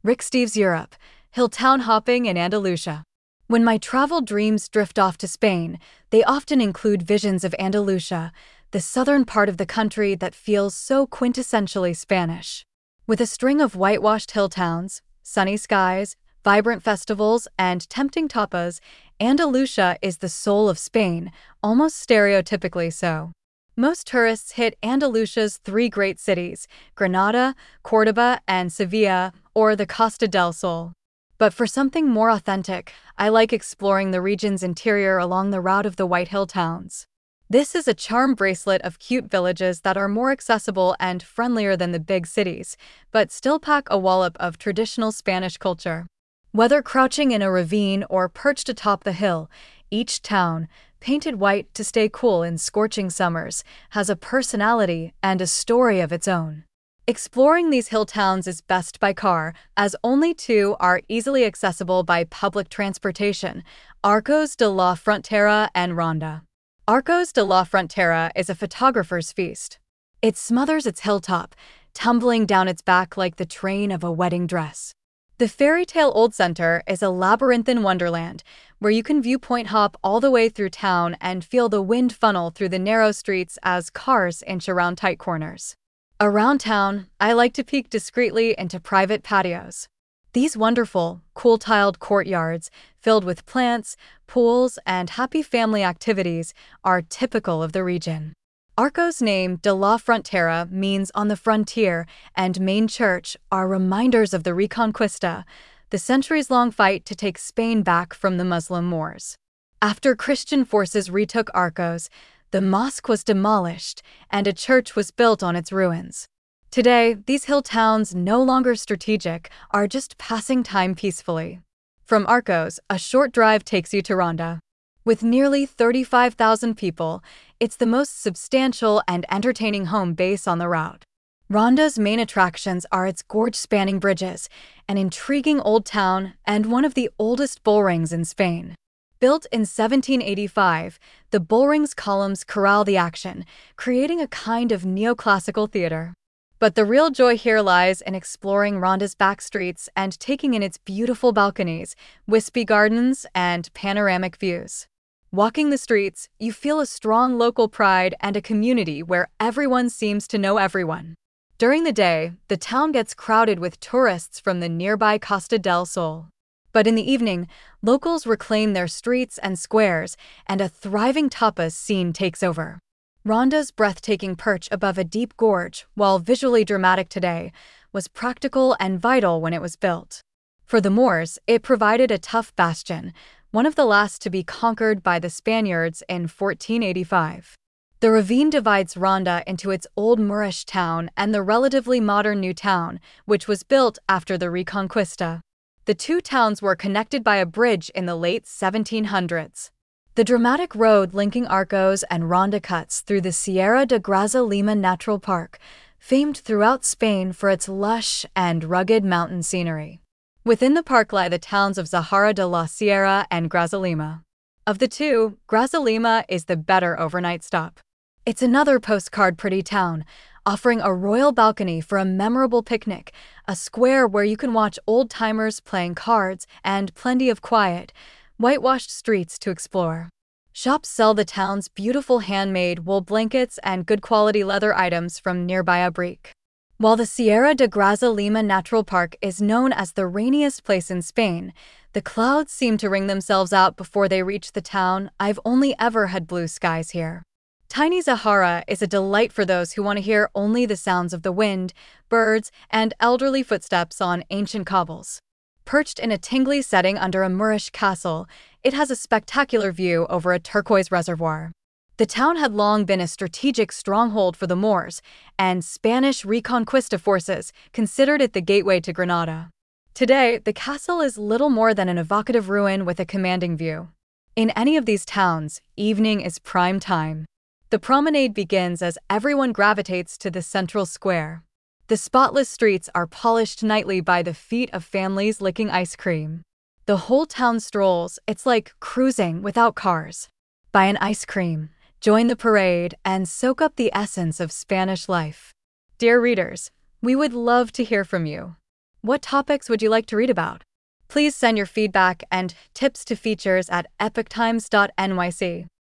Rick Steves Europe, Hilltown hopping in Andalusia. When my travel dreams drift off to Spain, they often include visions of Andalusia, the southern part of the country that feels so quintessentially Spanish. With a string of whitewashed hill towns, sunny skies, vibrant festivals, and tempting tapas, Andalusia is the soul of Spain, almost stereotypically so. Most tourists hit Andalusia's three great cities, Granada, Córdoba, and Sevilla, or the Costa del Sol. But for something more authentic, I like exploring the region's interior along the route of the White Hill towns. This is a charm bracelet of cute villages that are more accessible and friendlier than the big cities, but still pack a wallop of traditional Spanish culture. Whether crouching in a ravine or perched atop the hill, each town, painted white to stay cool in scorching summers, has a personality and a story of its own. Exploring these hill towns is best by car, as only two are easily accessible by public transportation: Arcos de la Frontera and Ronda. Arcos de la Frontera is a photographer's feast. It smothers its hilltop, tumbling down its back like the train of a wedding dress. The fairy tale old center is a labyrinthine wonderland, where you can viewpoint hop all the way through town and feel the wind funnel through the narrow streets as cars inch around tight corners. Around town, I like to peek discreetly into private patios. These wonderful, cool-tiled courtyards, filled with plants, pools, and happy family activities, are typical of the region. Arcos' name, De la Frontera, means on the frontier, and main church are reminders of the Reconquista, the centuries-long fight to take Spain back from the Muslim Moors. After Christian forces retook Arcos, the mosque was demolished, and a church was built on its ruins. Today, these hill towns, no longer strategic, are just passing time peacefully. From Arcos, a short drive takes you to Ronda. With nearly 35,000 people, it's the most substantial and entertaining home base on the route. Ronda's main attractions are its gorge-spanning bridges, an intriguing old town, and one of the oldest bullrings in Spain. Built in 1785, the bullring's columns corral the action, creating a kind of neoclassical theater. But the real joy here lies in exploring Ronda's back streets and taking in its beautiful balconies, wispy gardens, and panoramic views. Walking the streets, you feel a strong local pride and a community where everyone seems to know everyone. During the day, the town gets crowded with tourists from the nearby Costa del Sol. But in the evening, locals reclaim their streets and squares, and a thriving tapas scene takes over. Ronda's breathtaking perch above a deep gorge, while visually dramatic today, was practical and vital when it was built. For the Moors, it provided a tough bastion, one of the last to be conquered by the Spaniards in 1485. The ravine divides Ronda into its old Moorish town and the relatively modern new town, which was built after the Reconquista. The two towns were connected by a bridge in the late 1700s. The dramatic road linking Arcos and Ronda cuts through the Sierra de Grazalema Natural Park, famed throughout Spain for its lush and rugged mountain scenery. Within the park lie the towns of Zahara de la Sierra and Grazalema. Of the two, Grazalema is the better overnight stop. It's another postcard pretty town, offering a royal balcony for a memorable picnic, a square where you can watch old-timers playing cards, and plenty of quiet, whitewashed streets to explore. Shops sell the town's beautiful handmade wool blankets and good-quality leather items from nearby Abrique. While the Sierra de Grazalema Natural Park is known as the rainiest place in Spain, the clouds seem to wring themselves out before they reach the town. I've only ever had blue skies here. Tiny Zahara is a delight for those who want to hear only the sounds of the wind, birds, and elderly footsteps on ancient cobbles. Perched in a tingly setting under a Moorish castle, it has a spectacular view over a turquoise reservoir. The town had long been a strategic stronghold for the Moors, and Spanish Reconquista forces considered it the gateway to Granada. Today, the castle is little more than an evocative ruin with a commanding view. In any of these towns, evening is prime time. The promenade begins as everyone gravitates to the central square. The spotless streets are polished nightly by the feet of families licking ice cream. The whole town strolls, it's like cruising without cars. Buy an ice cream, join the parade, and soak up the essence of Spanish life. Dear readers, we would love to hear from you. What topics would you like to read about? Please send your feedback and tips to features at epictimes.nyc.